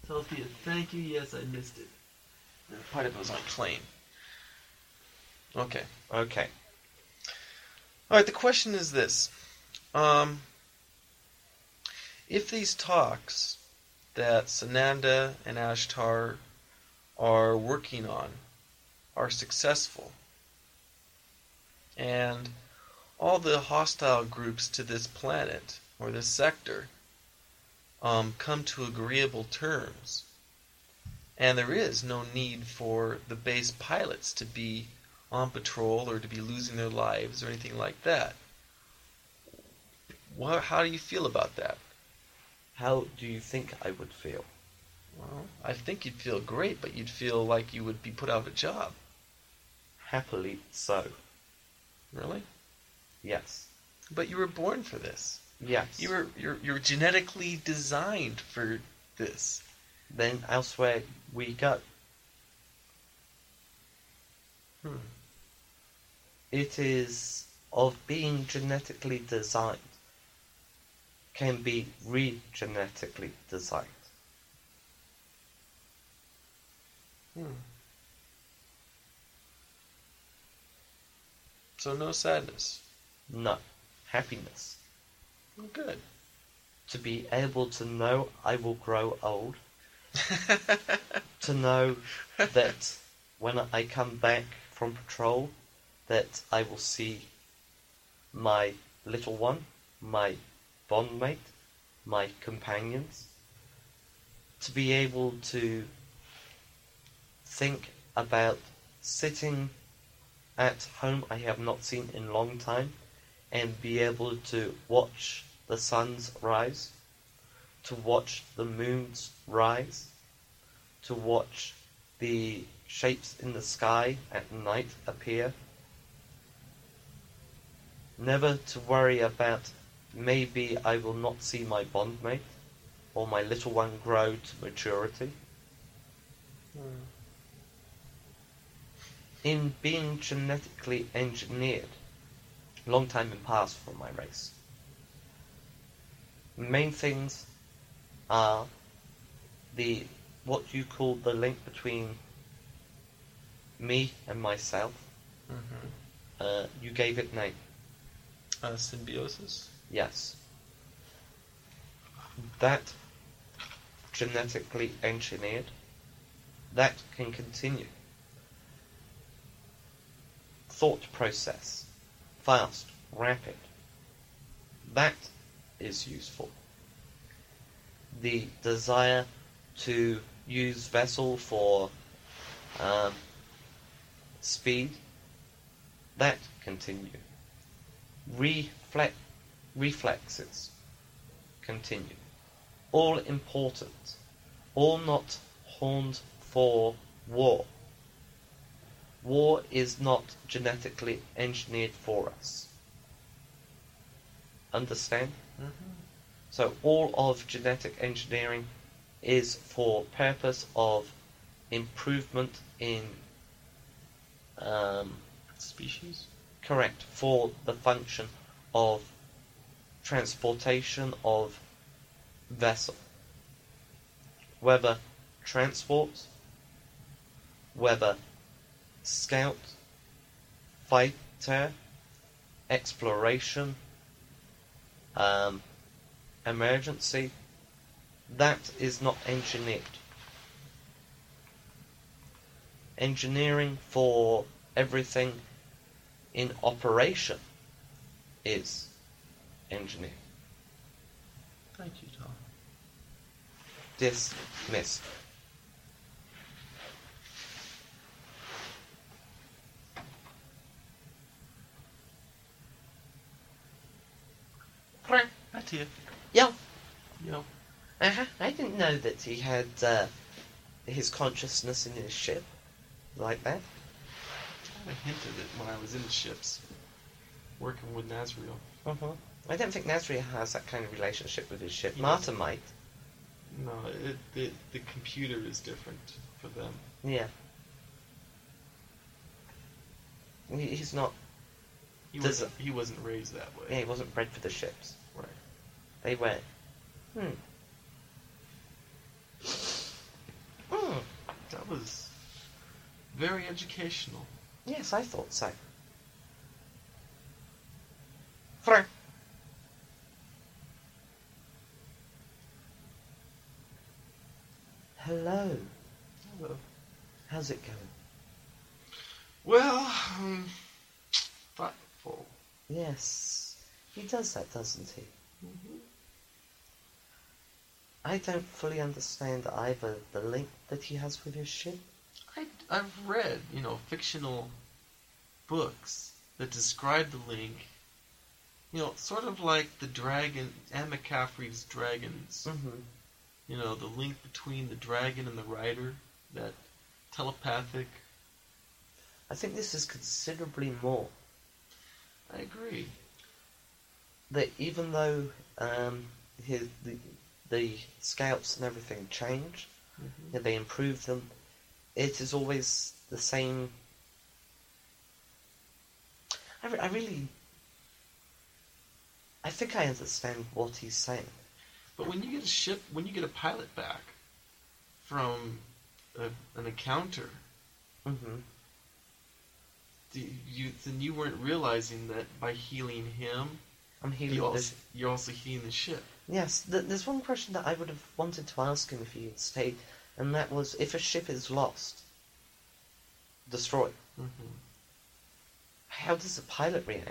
Telthea, thank you. Yes, I missed it. Part of it was on a plane. Okay. Okay. Alright, the question is this. If these talks that Sananda and Ashtar are working on are successful, and all the hostile groups to this planet, or this sector, come to agreeable terms, and there is no need for the base pilots to be on patrol or to be losing their lives or anything like that, how do you feel about that? How do you think I would feel? Well, I think you'd feel great, but you'd feel like you would be put out of a job. Happily so. Really? Yes. But you were born for this. Yes. You're genetically designed for this. Then elsewhere we go. It is of being genetically designed. Can be re-genetically designed. So no sadness. No. Happiness. Good. To be able to know I will grow old. To know that when I come back from patrol, that I will see my little one, my bondmate, my companions. To be able to think about sitting at home I have not seen in a long time and be able to watch the suns rise, to watch the moons rise, to watch the shapes in the sky at night appear. Never to worry about maybe I will not see my bondmate or my little one grow to maturity. In being genetically engineered, long time in past for my race, main things are what you call the link between me and myself. You gave it name. Symbiosis? Yes. That genetically engineered, that can continue. Thought process, fast, rapid, that is useful. The desire to use vessel for speed, that continue. Reflexes continue. All important. All not horned for war. War is not genetically engineered for us. Understand? So all of genetic engineering is for purpose of improvement in Species? correct, for the function of transportation of vessel. Whether transport, whether scout, fighter, exploration, emergency, that is not engineered. Engineering for everything in operation is engineered. Thank you, Tom. Dismissed. Back to you. Yeah. Yo. I didn't know that he had his consciousness in his ship like that. I hinted it when I was in the ships, working with Nazriel. I don't think Nazri has that kind of relationship with his ship. He Marta doesn't. might. No, the computer is different for them. Yeah. He's not. He wasn't raised that way. Yeah, he wasn't bred for the ships. Right. They were. That was very educational. Yes, I thought so. Frank. Hello. Hello. How's it going? Well, thoughtful. Yes, he does that, doesn't he? Mm-hmm. I don't fully understand either the link that he has with his ship. I've read, fictional books that describe the link. Sort of like the dragon, Anne McCaffrey's Dragons. Mm-hmm. The link between the dragon and the rider, that telepathic. I think this is considerably more. I agree. That even though the scouts and everything change, Mm-hmm. they improve them, it is always the same. I think I understand what he's saying. But when you get a pilot back from an encounter, Mm-hmm. then you weren't realizing that by healing him, I'm healing you're also healing the ship. Yes, there's one question that I would have wanted to ask him if he had stayed, and that was, if a ship is lost, destroyed, Mm-hmm. how does the pilot react?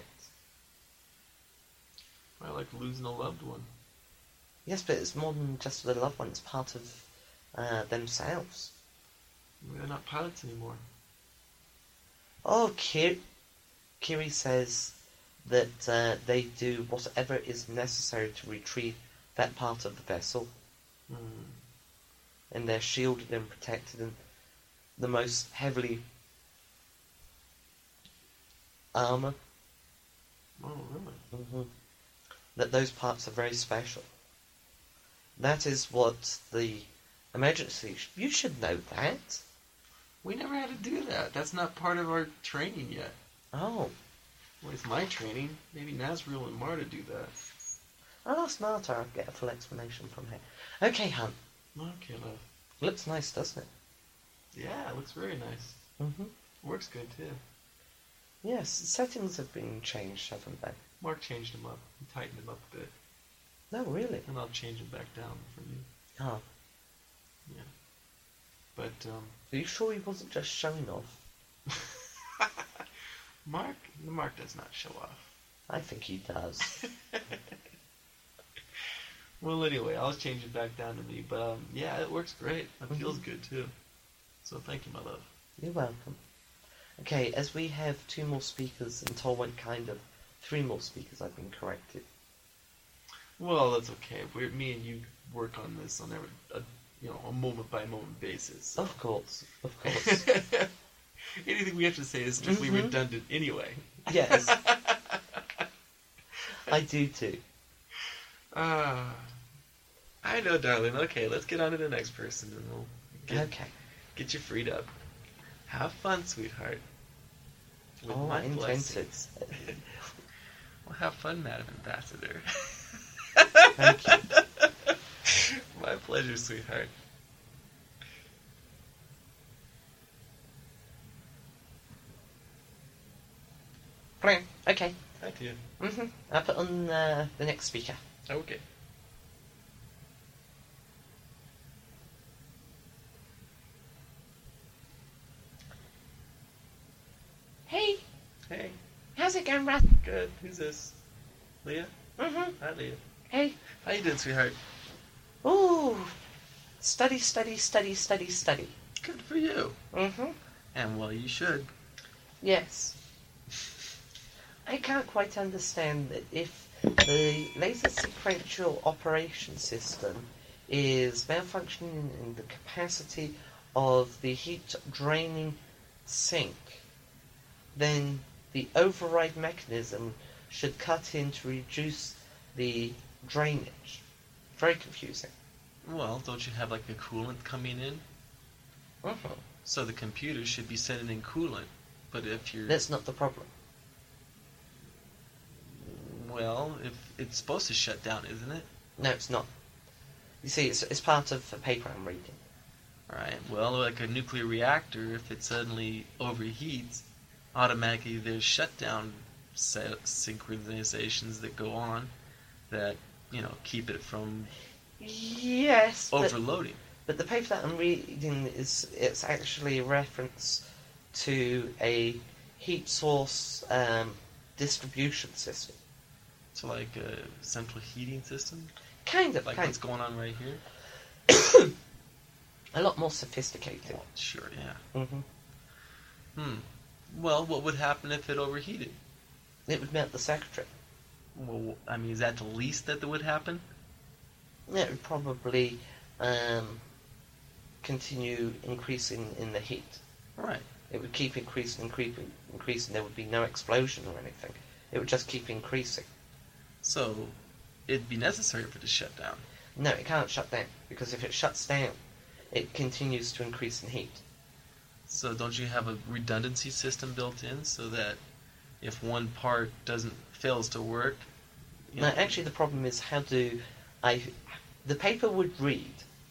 I like losing a loved one. Yes, but it's more than just the loved one, it's part of themselves. They're not pilots anymore. Oh, Kiri says that they do whatever is necessary to retrieve that part of the vessel. Mm. And they're shielded and protected and the most heavily armor. Oh, really? Mm-hmm. That those parts are very special. That is what the emergency... You should know that. We never had to do that. That's not part of our training yet. Oh. Well, it's my training. Maybe Nazriel and Marta do that. I'll ask Marta. I'll get a full explanation from her. Okay, Hunt. Okay, love. Looks nice, doesn't it? Yeah, it looks very nice. Mm-hmm. Works good, too. Yes, the settings have been changed, haven't they? Mark changed them up. He tightened them up a bit. No, really? And I'll change them back down for you. Oh. Yeah. But, Are you sure he wasn't just showing off? Mark does not show off. I think he does. Well, anyway, I'll change it back down to me. But, yeah, it works great. It feels good, too. So thank you, my love. You're welcome. Okay, as we have 2 more speakers and Tol went kind of 3 more speakers, I've been corrected. Well, that's okay. Me and you work on this on a moment-by-moment basis. So. Of course. Anything we have to say is strictly redundant anyway. Yes. I do too. I know, darling. Okay, let's get on to the next person and we'll get you freed up. Have fun, sweetheart. With my intented. blessings. Well, have fun, Madam Ambassador. Thank you. My pleasure, sweetheart. Okay. Thank you. I'll put on the next speaker. Okay. Hey, Hey, how's it going, Rath? good. Who's this? Leah? Hi, Leah. Hey. How you doing, sweetheart? Ooh. Study. Good for you. And well, you should. Yes. I can't quite understand that if the laser sequential operation system is malfunctioning in the capacity of the heat draining sink, then the override mechanism should cut in to reduce the drainage. Very confusing. Well, don't you have like a coolant coming in? So the computer should be sending in coolant. But if you're... That's not the problem. Well, if it's supposed to shut down, isn't it? No, it's not. You see, it's part of a paper I'm reading. Right. Well, like a nuclear reactor, if it suddenly overheats, automatically there's shutdown synchronizations that go on that keep it from Yes, overloading. but the paper that I'm reading it's actually a reference to a heat source distribution system. So like a central heating system, Kind of, like kind what's going on right here. a lot more sophisticated. Sure. Yeah. Hmm. Well, what would happen if it overheated? It would melt the circuitry. Well, I mean, is that the least that would happen? Yeah, it would probably continue increasing in the heat. Right. It would keep increasing. There would be no explosion or anything. It would just keep increasing. So, it'd be necessary for it to shut down. No, it can't shut down, because if it shuts down, it continues to increase in heat. So don't you have a redundancy system built in so that if one part fails to work? No, actually the problem is the paper would read,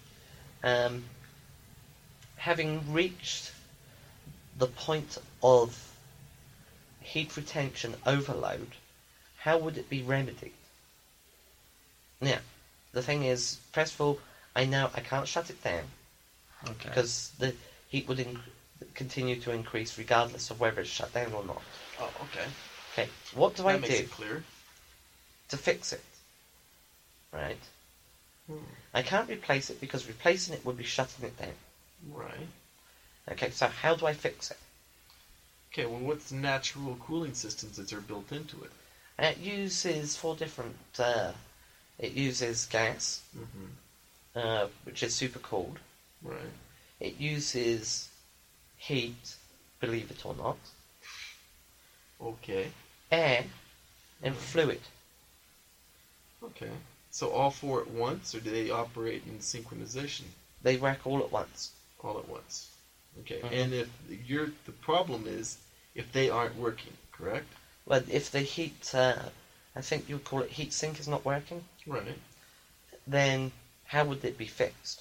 having reached the point of heat retention overload, how would it be remedied? Now, the thing is, first of all, I know I can't shut it down, Okay. because the heat would continue to increase regardless of whether it's shut down or not. Oh, okay. Okay, what do That I makes do it clear. to fix it? Right? Hmm. I can't replace it because replacing it would be shutting it down. Right. Okay, so how do I fix it? Okay, well, what's the natural cooling systems that are built into it? It uses four different. It uses gas, Mm-hmm. which is super cold. Right. It uses heat, believe it or not, Okay. air, and fluid. Okay. So all four at once, or do they operate in synchronization They work all at once. all at once? Okay. Mhm. And if the problem is if they aren't working, correct? Well, if the heat, I think you would call it heat sink, is not working, Right. then how would it be fixed?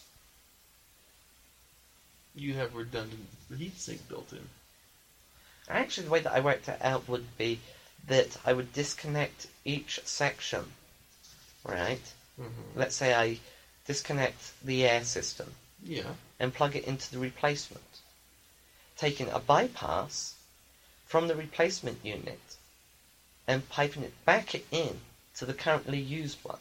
You have redundant heat sink built in. Actually, the way that I worked it out would be that I would disconnect each section, right? Mm-hmm. Let's say I disconnect the air system Yeah. and plug it into the replacement, taking a bypass from the replacement unit and piping it back in to the currently used one.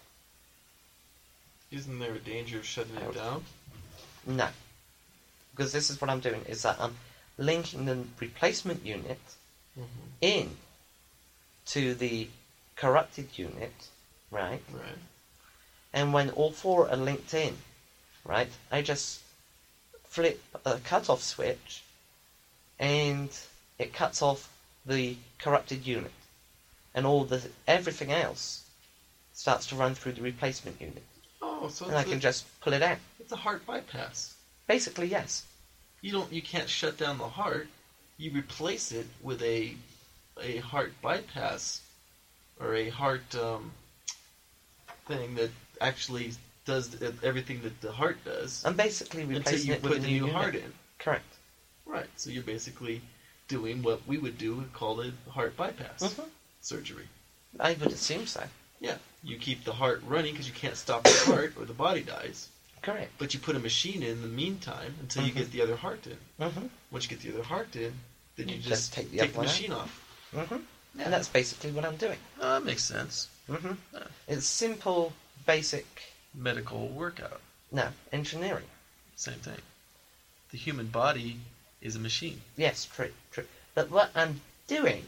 Isn't there a danger of shutting it down? No. Because this is what I'm doing, is that I'm linking the replacement unit Mm-hmm. in to the corrupted unit, right? Right. And when all four are linked in, right, I just flip a cut-off switch and it cuts off the corrupted unit. And everything else starts to run through the replacement unit. Oh, so And I can just pull it out. it's a heart bypass. Basically, yes. You can't shut down the heart. You replace it with a heart bypass or a heart thing that actually does everything that the heart does I'm basically until replacing you it with put a the new new unit. heart in. Correct. Right. So you're basically doing what we would do call it heart bypass Mhm. surgery. I would assume so. Yeah. You keep the heart running because you can't stop the heart or the body dies. Correct. But you put a machine in the meantime until you Mhm. get the other heart in. Mm-hmm. Once you get the other heart in, then you You just just take the take other the one out. machine off. Mm-hmm. Yeah. And that's basically what I'm doing. Oh, that makes sense. Mm-hmm. Yeah. It's simple, basic, Medical workout. engineering. Same thing. The human body is a machine. Yes, true. But what I'm doing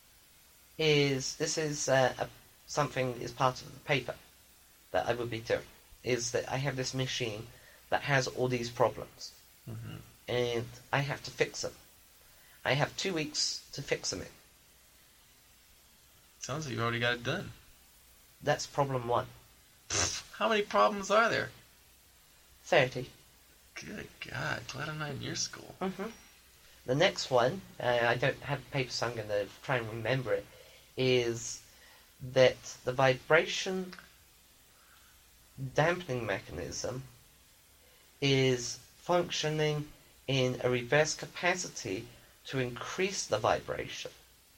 is, this is something is part of the paper that I would be doing, is that I have this machine that has all these problems, Mm-hmm. and I have to fix them. I have 2 weeks to fix them in. Sounds like you already got it done. That's problem 1. How many problems are there? 30. Good God, glad I'm not in your school. Mm-hmm. The next one, I don't have the paper, so I'm going to try and remember it, is that the vibration dampening mechanism is functioning in a reverse capacity to increase the vibration.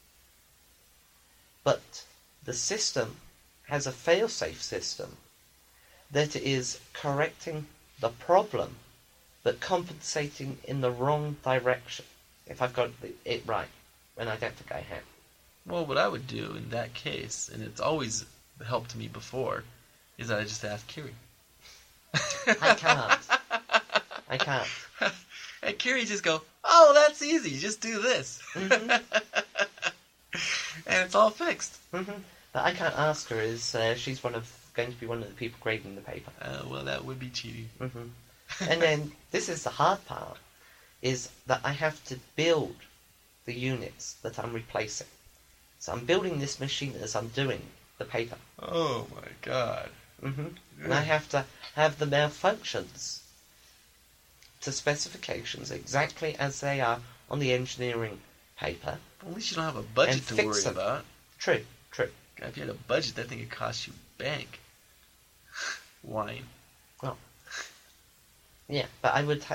But the system has a fail-safe system that is correcting the problem but compensating in the wrong direction. If I've got it right, and I don't think I have. Well, what I would do in that case, and it's always helped me before, is that I just ask Kiri. I can't. And Kiri just go, oh, that's easy, just do this. Mm-hmm. And it's all fixed. Mm-hmm. But I can't ask her, as she's going to be one of the people grading the paper. Well, that would be cheating. Mm-hmm. And then, this is the hard part, is that I have to build the units that I'm replacing. So I'm building this machine as I'm doing the paper. Oh my god. Mm-hmm. And I have to have the malfunctions to specifications exactly as they are on the engineering paper. At least you don't have a budget And to fix worry them. about. True. God, if you had a budget, that thing would cost you bank. Wine. Well, yeah, but I would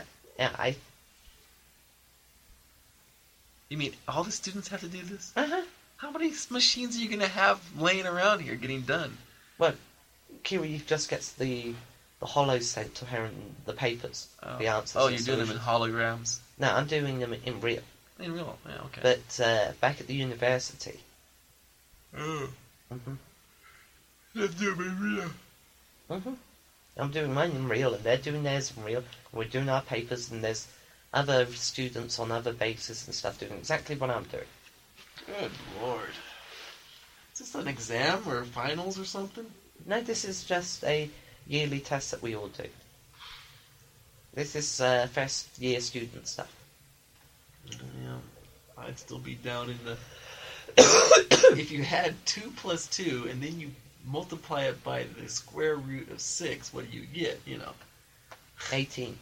You mean all the students have to do this? Uh-huh. How many machines are you going to have laying around here getting done? Well, Kiri just gets the hollows sent to her in the papers, the answers. Oh, and you're doing them in solutions. holograms? No, I'm doing them in real. In real? Yeah, okay. But back at the university. Oh. Mm-hmm. Let's do them in real. Mm-hmm. I'm doing mine in real, and they're doing theirs in real. We're doing our papers, and there's other students on other bases and stuff doing exactly what I'm doing. Good lord. Is this an exam or finals or something? No, this is just a yearly test that we all do. This is first year student stuff. Yeah, I'd still be down in the... If you had 2 plus 2, and then you multiply it by the square root of 6, what do you get, 18.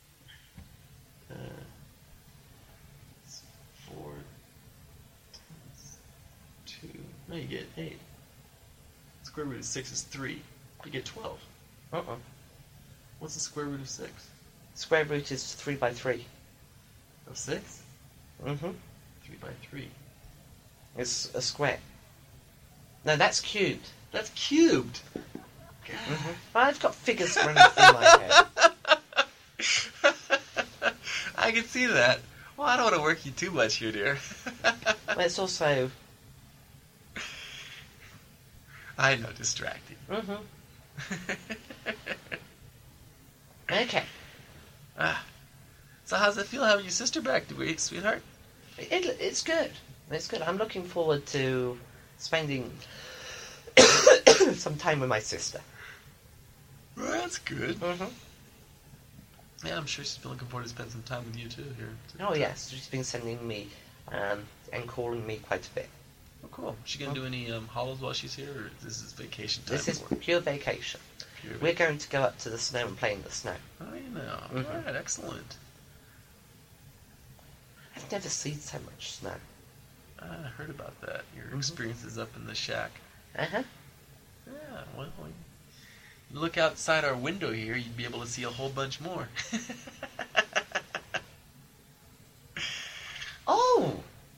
4 times 2... No, you get 8. Square root of 6 is 3. You get 12. Uh-uh. What's the square root of 6? Square root is 3 by 3. Of 6? Mm-hmm. 3 by 3. It's a square. No, that's cubed. That's cubed! Mm-hmm. I've got figures running through my head. I can see that. Well, I don't want to work you too much here, dear. Well, it's also... I know, distracting. Mm-hmm. Okay. So how's it feel having your sister back, sweetheart? It's good. It's good. I'm looking forward to spending some time with my sister. Well, that's good. Mm-hmm. Yeah, I'm sure she's been looking forward to spend some time with you too here. Oh yes, she's been sending me and calling me quite a bit. Oh, cool. Is she gonna do any hollows while she's here, or this is vacation time? This is for her? pure vacation. We're going to go up to the snow and play in the snow. Oh, you know. Mhm. All right, excellent. I've never seen so much snow. I heard about that. Your experiences up in the shack. Uh-huh. Yeah, well, you look outside our window here, you'd be able to see a whole bunch more. Oh!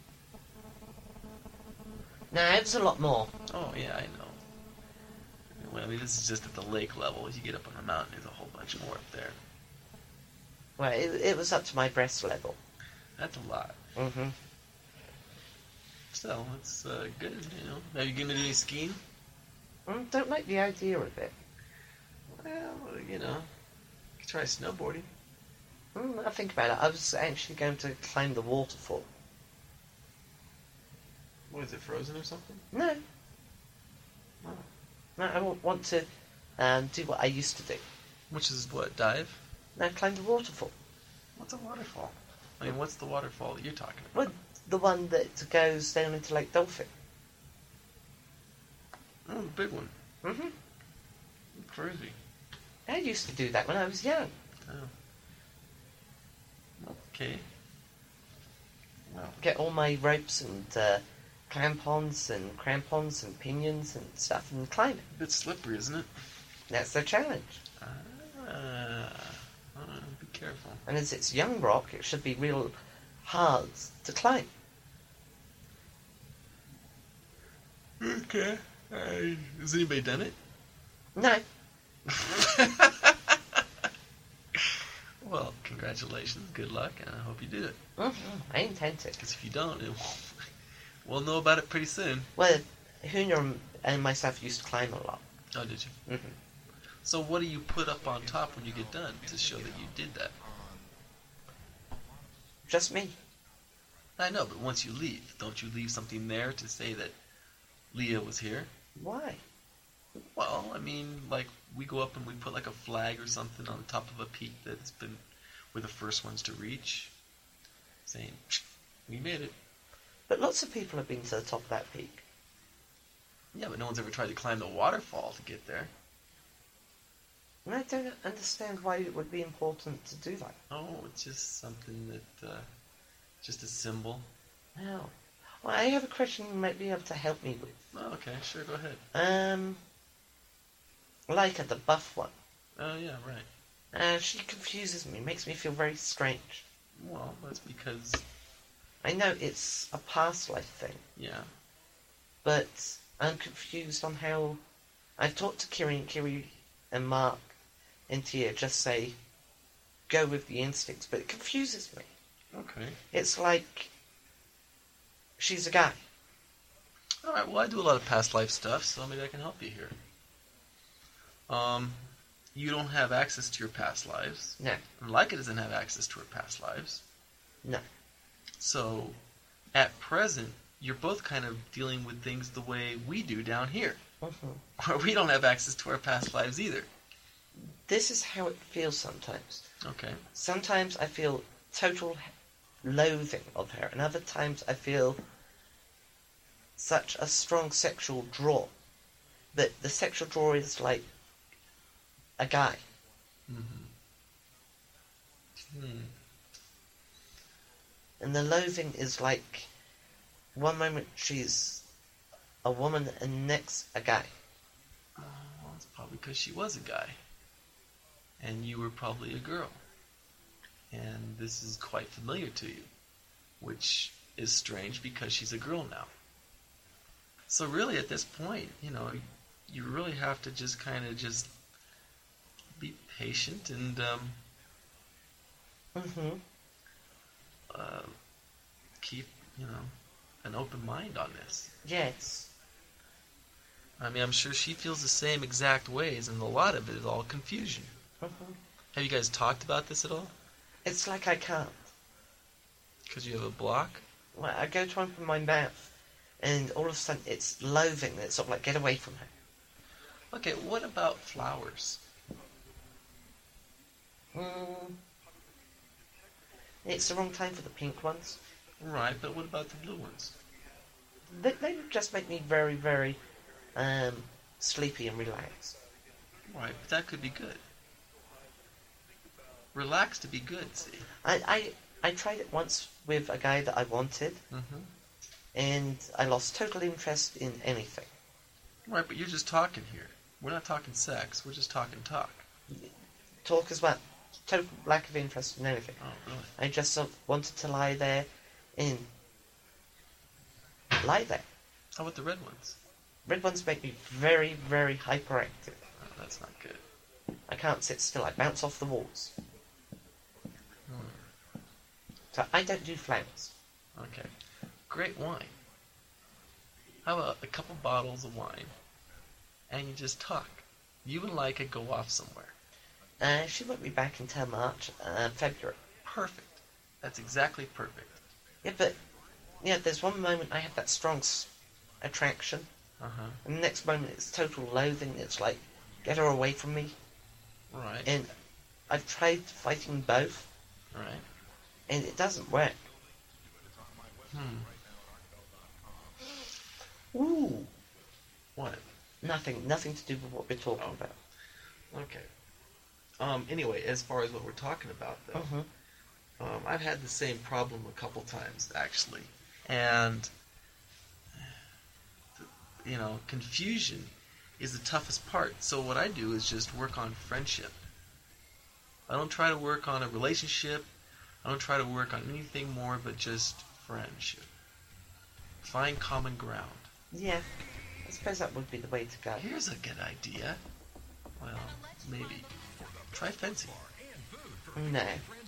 No, it was a lot more. Oh, yeah, I know. Well, I mean, this is just at the lake level. As you get up on the mountain, there's a whole bunch more up there. Well, it was up to my breast level. That's a lot. Mm-hmm. So, it's good, Are you going to do any skiing? Don't like the idea of it. Well, you could try snowboarding. I'll think about it. I was actually going to climb the waterfall. What, is it frozen or something? No. Oh. No, I want to do what I used to do. Which is what, dive? No, climb the waterfall. What's a waterfall? I mean, what's the waterfall that you're talking about? Well, the one that goes down into Lake Dolphin. Oh, the big one. Mm-hmm. Crazy. I used to do that when I was young. Oh. Okay. Well, Get all my ropes and crampons and pinions and stuff and climb it. a bit slippery, isn't it? That's the challenge. Be careful. And as it's young rock, it should be real hard to climb. Okay. Has anybody done it? No. Well, congratulations, good luck, and I hope you do it. I intend to. Because if you don't, we'll know about it pretty soon. Well, Huna and myself used to climb a lot. Oh, did you? Mm-hmm. So what do you put up on top when you get done to show that you did that? Just me. I know, but once you leave, don't you leave something there to say that Leah was here? Why? Well, I mean, like, we go up and we put like a flag or something on the top of a peak that's been, we're the first ones to reach, saying, we made it. But lots of people have been to the top of that peak. Yeah, but no one's ever tried to climb the waterfall to get there. And I don't understand why it would be important to do that. Oh, it's just something that, just a symbol. No. Well, I have a question you might be able to help me with. Oh, okay, sure, go ahead. Like at the buff one. Oh, yeah, right. She confuses me, makes me feel very strange. Well, that's because, I know it's a past life thing, yeah. but I'm confused on how... I've talked to Kiri and Mark and Tia, just say, go with the instincts, but it confuses me. Okay. It's like she's a guy. Alright, well, I do a lot of past life stuff, so maybe I can help you here. You don't have access to your past lives. No. And Leica doesn't have access to her past lives. No. So, at present, you're both kind of dealing with things the way we do down here. Mm-hmm. Where we don't have access to our past lives either. This is how it feels sometimes. Okay. Sometimes I feel total loathing of her, and other times I feel such a strong sexual draw. But the sexual draw is like a guy. Mm-hmm. And the loathing is like one moment she's a woman and next a guy. Well, it's probably because she was a guy. And you were probably a girl. And this is quite familiar to you. Which is strange because she's a girl now. So really at this point, you really have to just kind of just be patient and keep, an open mind on this. Yes. I mean, I'm sure she feels the same exact ways, and a lot of it is all confusion. Have you guys talked about this at all? It's like I can't. Because you have a block? Well, I go to open my mouth, and all of a sudden it's loathing. It's sort of like, get away from her. Okay, what about flowers? It's the wrong time for the pink ones. Right, but what about the blue ones? They just make me very, very sleepy and relaxed. Right, but that could be good. Relax to be good, see? I tried it once with a guy that I wanted, and I lost total interest in anything. Right, but you're just talking here. We're not talking sex, we're just talking talk. Talk as well. Total lack of interest in anything. Oh, really? I just sort of wanted to lie there and lie there. How about the red ones? Red ones make me very, very hyperactive. Oh, that's not good. I can't sit still. I bounce off the walls. So I don't do flowers. Okay. Great wine. How about a couple bottles of wine, and you just talk? You and Leica go off somewhere. She won't be back until March, February. Perfect. That's exactly perfect. Yeah, but there's one moment I have that strong attraction, and the next moment it's total loathing. It's like, get her away from me. Right. And I've tried fighting both. Right. And it doesn't work. Ooh. What? Nothing to do with what we're talking about. Okay. Anyway, as far as what we're talking about, though, I've had the same problem a couple times, actually. And, confusion is the toughest part. So what I do is just work on friendship. I don't try to work on a relationship. I don't try to work on anything more but just friendship. Find common ground. Yeah, I suppose that would be the way to go. Here's a good idea. Well, maybe. Try fencing. No.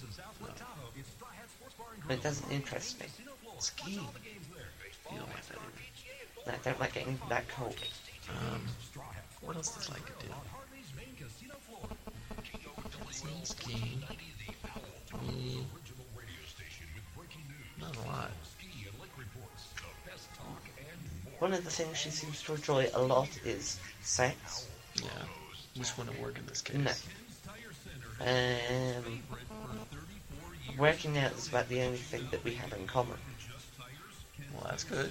It doesn't interest me. Skiing. You don't like that either. I don't like getting that cold. What else does Leica do? Fencing, skiing. Not a lot. One of the things she seems to enjoy a lot is sex. Yeah. Which wouldn't work in this case. No. Working out is about the only thing that we have in common. Well, that's good.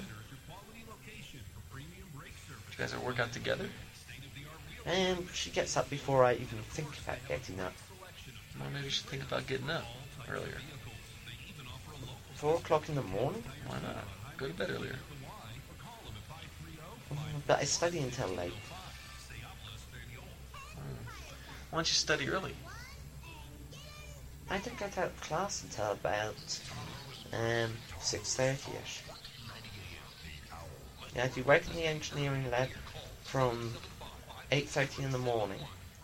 You guys ever work out together? She gets up before I even think about getting up. Well, maybe you should think about getting up earlier. 4 o'clock in the morning? Why not? Go to bed earlier. But I study until late. Why don't you study early? I don't get out of class until about 6:30ish. Yeah, I do work in the engineering lab from 8:30 in the morning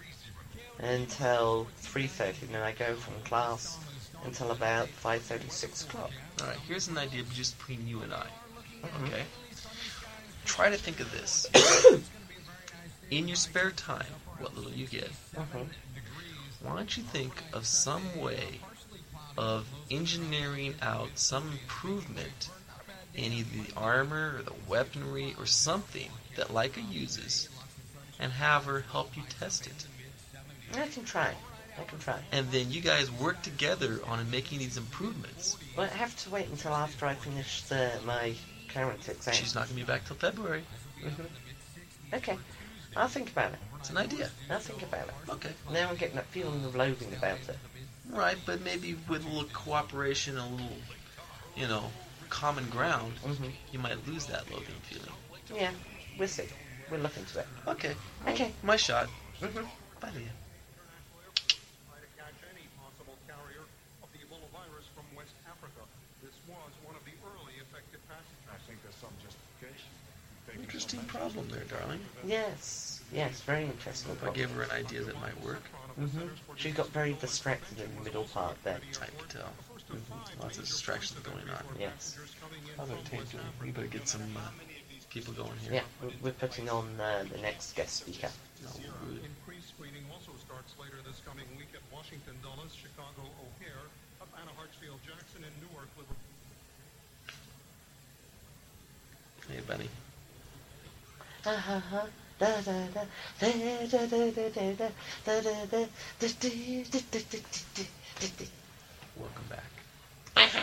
until 3:30, and then I go from class until about 5:30, 6 o'clock. Alright, here's an idea just between you and I. Okay? Try to think of this. In your spare time, what little you get, why don't you think of some way of engineering out some improvement in either the armor or the weaponry or something that Leica uses and have her help you test it. I can try. And then you guys work together on making these improvements. Well, I have to wait until after I finish my current exam. She's not going to be back till February. Okay, I'll think about it. It's an idea. I'll think about it. Okay. Now I'm getting that feeling of loathing about it. Right, but maybe with a little cooperation, a little, common ground, you might lose that loathing feeling. Yeah, we'll see. We'll look into it. Okay. Okay. My shot. Bye, Leah. Interesting problem there, darling. Yes, very interesting. Hope I gave her an idea that might work. She got very distracted in the middle part there. I could tell. Lots of distractions going on. Yes. How's our tape doing? We better get some people going here. Yeah, we're putting on the next guest speaker. No, we're good. Increased screening also starts later this coming week at Washington Dulles, Chicago O'Hare, Atlanta Hartsfield Jackson, and Newark Liverpool. Hey, Benny. Welcome back.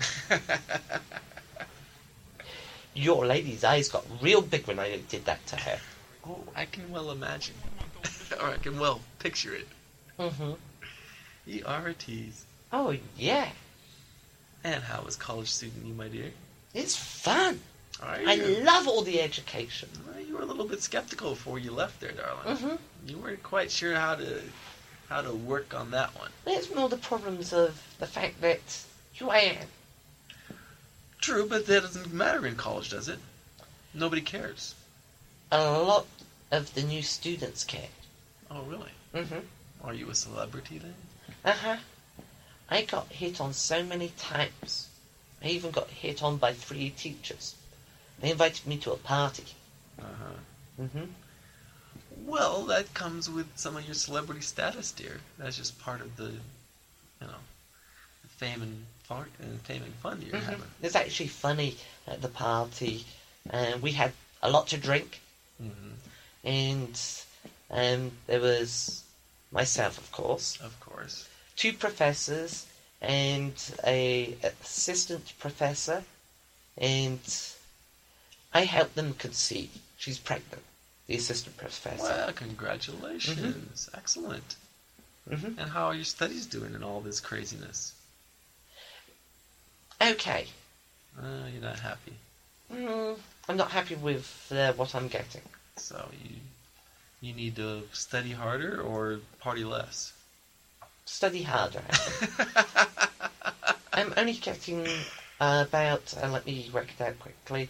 Your lady's eyes got real big when I did that to her. Oh, I can well imagine. Or I can well picture it. You are a tease. Oh, yeah. And how was college student you, my dear? It's fun. Are I you? love all the education. Well, you were a little bit skeptical before you left there, darling. You weren't quite sure how to work on that one. It's more the problems of the fact that here I am. True, but that doesn't matter in college, does it? Nobody cares. A lot of the new students care. Oh, really? Are you a celebrity then? I got hit on so many times. I even got hit on by 3 teachers. They invited me to a party. Well, that comes with some of your celebrity status, dear. That's just part of the, fame and fun you're having. It's actually funny at the party. We had a lot to drink. And there was myself, of course. Of course. 2 professors and a assistant professor. And I helped them conceive. She's pregnant, the assistant professor. Well, congratulations. Excellent. And how are your studies doing in all this craziness? Okay. You're not happy. I'm not happy with what I'm getting. So you need to study harder or party less? Study harder. I'm only getting about, let me work it out quickly,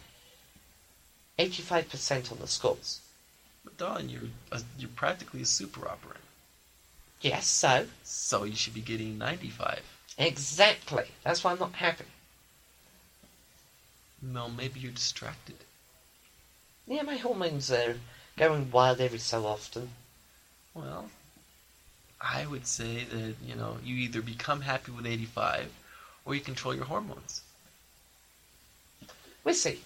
85% on the scores. But Don, you're practically a super operant. Yes, so? So you should be getting 95. Exactly. That's why I'm not happy. No, maybe you're distracted. Yeah, my hormones are going wild every so often. Well, I would say that, you either become happy with 85 or you control your hormones. We'll see.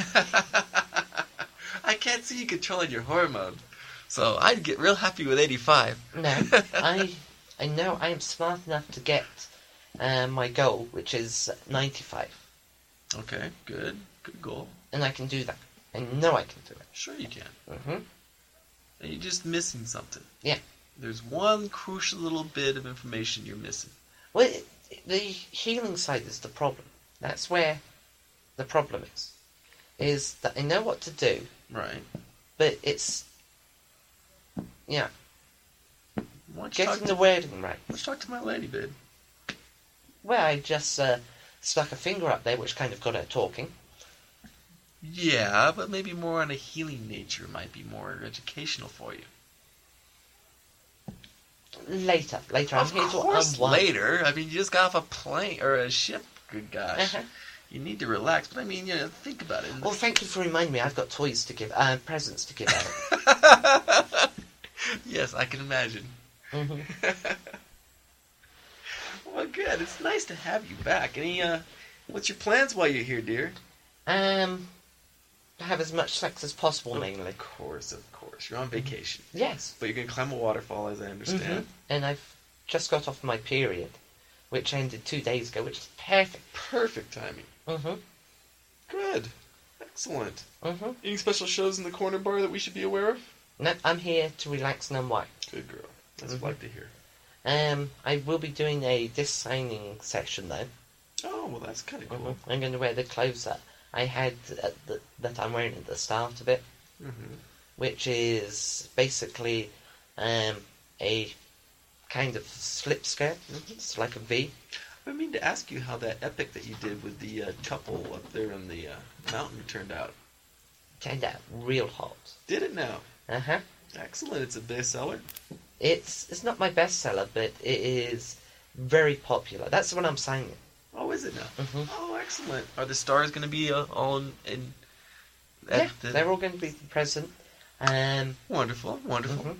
I can't see you controlling your hormones. So I'd get real happy with 85. No, I know I am smart enough to get my goal, which is 95. Okay, good. Good goal. And I can do that. I know I can do it. Sure you can. Mm-hmm. And you're just missing something. Yeah. There's one crucial little bit of information you're missing. Well, the healing side is the problem. That's where the problem is. Is that I know what to do, Right. but it's... Yeah. Why don't you Getting the wording right. Let's talk to my lady, babe. Well, I just stuck a finger up there, which kind of got her talking. Yeah, but maybe more on a healing nature might be more educational for you. Later. I'm Of here to course, unwind. later. I mean, you just got off a plane or a ship. Good gosh. Uh-huh. You need to relax. But I mean, think about it. Well, thank you for reminding me. I've got toys to give, presents to give out. Yes, I can imagine. Mm-hmm. Well, good. It's nice to have you back. What's your plans while you're here, dear? Have as much sex as possible, mainly. Of course. You're on vacation. Yes. But you're going to climb a waterfall, as I understand. Mm-hmm. And I've just got off my period, which ended 2 days ago, which is perfect. Perfect timing. Mm-hmm. Good. Excellent. Mm-hmm. Any special shows in the corner bar that we should be aware of? No, I'm here to relax and unwind. Good girl. That's what I like to hear. I will be doing a disc signing session, though. Oh, well, that's kind of cool. I'm going to wear the clothes that I had, that I'm wearing at the start of it, Mm-hmm. which is basically a kind of slip skirt. It's like a V. I mean to ask you how that epic that you did with the couple up there on the mountain turned out. Turned out real hot. Did it now? Uh-huh. Excellent. It's a bestseller. It's not my bestseller, but it is very popular. That's the one I'm signing. Oh, is it now? Mhm. Oh, excellent. Are the stars going to be all in? Yeah, they're all going to be present. Wonderful. Mhm.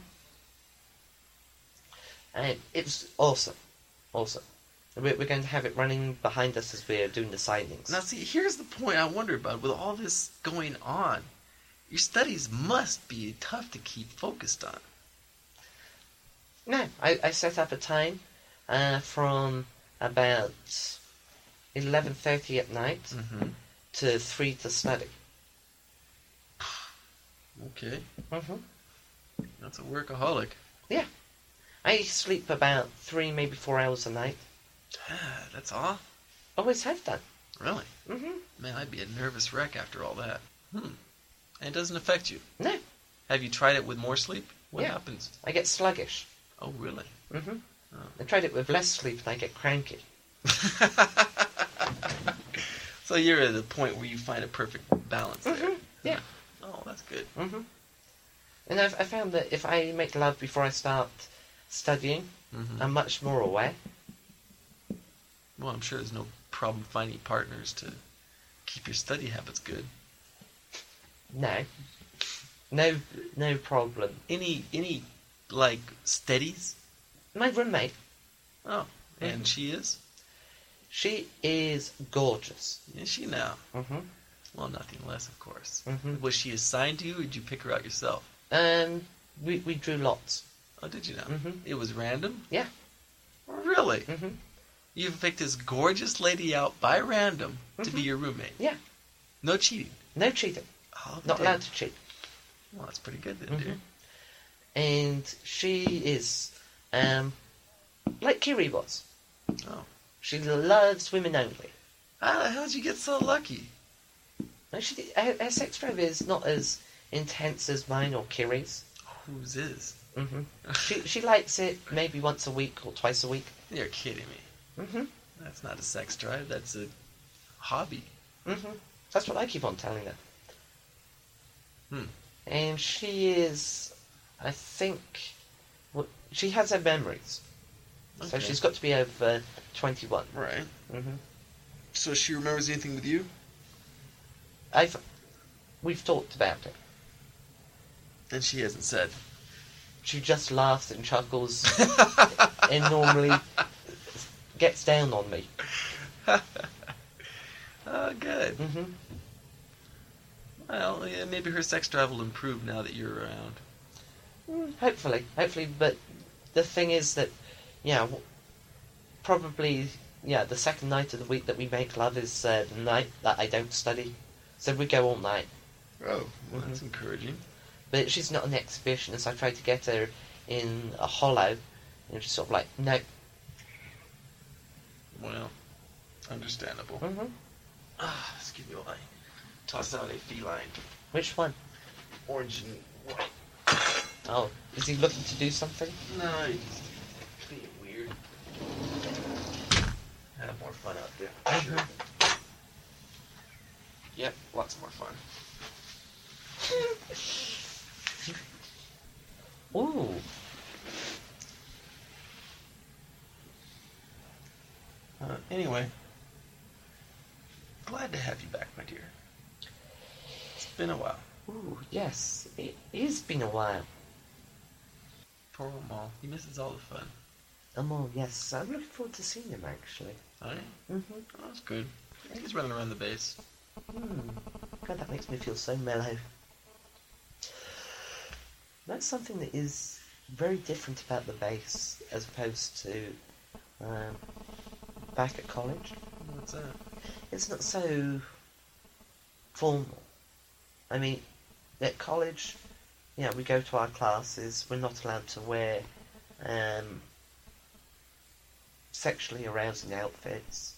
And it's awesome. We're going to have it running behind us as we're doing the signings. Now, see, here's the point I wonder about. With all this going on, your studies must be tough to keep focused on. No, I set up a time from about 11:30 at night Mm-hmm. to 3 to study. Okay. Mm-hmm. That's a workaholic. Yeah. I sleep about 3, maybe 4 hours a night. That's all? Always have done. Really? Mm-hmm. Man, I'd be a nervous wreck after all that. And it doesn't affect you? No, Have you tried it with more sleep? What Yeah. happens? I get sluggish. Oh, really? Mm-hmm. Oh. I tried it with less sleep and I get cranky. So you're at the point where you find a perfect balance there. Mm-hmm. Yeah. Oh, that's good. Mm-hmm. And I found that if I make love before I start studying, Mm-hmm. I'm much more aware. Well, I'm sure there's no problem finding partners to keep your study habits good. No problem. Any like steadies? My roommate, Oh, and Mhm. she is? she is gorgeous. Is she now? Mm-hmm. Well, nothing less, of course. Mm-hmm. Was she assigned to you, or did you pick her out yourself? We drew lots. Oh, did you now? Mhm. It was random? Yeah. Really? Mm-hmm. You picked this gorgeous lady out by random to be Mhm. your roommate? Yeah. No cheating? No cheating. Oh, Not damn. allowed to cheat. Well, that's pretty good then, dear. Mhm. And she is, like Kiri was. Oh. She loves women only. How the hell did you get so lucky? Her sex drive is not as intense as mine or Kiri's. Whose is? She likes it maybe once a week or twice a week. You're kidding me. Mm-hmm. That's not a sex drive. That's a hobby. Mm-hmm. That's what I keep on telling her. Hmm. And she is, I think, she has her memories. So Okay. she's got to be over 21. Right. Mm-hmm. So she remembers anything with you? We've talked about it. And she hasn't said. She just laughs and chuckles and normally gets down on me. Oh, good. Mm-hmm. Well, yeah, maybe her sex drive will improve now that you're around. Hopefully, but the thing is that, probably, the second night of the week that we make love is the night that I don't study. So we go all night. Oh, well, that's encouraging. But she's not an exhibitionist. I tried to get her in a hollow, and she's sort of like, no. Well, understandable. Mm-hmm. Excuse me while I toss out a feline. Which one? Orange and white. Oh, is he looking to do something? No, he's being weird. Have more fun out there. Sure. Yep, lots more fun. Ooh. Anyway, glad to have you back, my dear. It's been a while. Ooh, yes. It has been a while. Poor old Maul. He misses all the fun. Oh, yes. I'm looking forward to seeing him, actually. Oh, yeah? Mm-hmm. Oh, that's good. He's running around the base. God, that makes me feel so mellow. That's something that is very different about the base as opposed to back at college. What's that? It's not so formal. I mean, at college, we go to our classes. We're not allowed to wear sexually arousing outfits.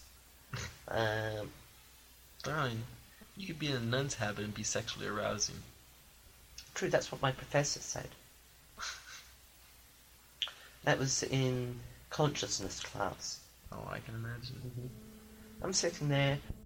Darling, you could be in a nun's habit and be sexually arousing. True, that's what my professor said. That was in consciousness class. Oh, I can imagine. I'm sitting there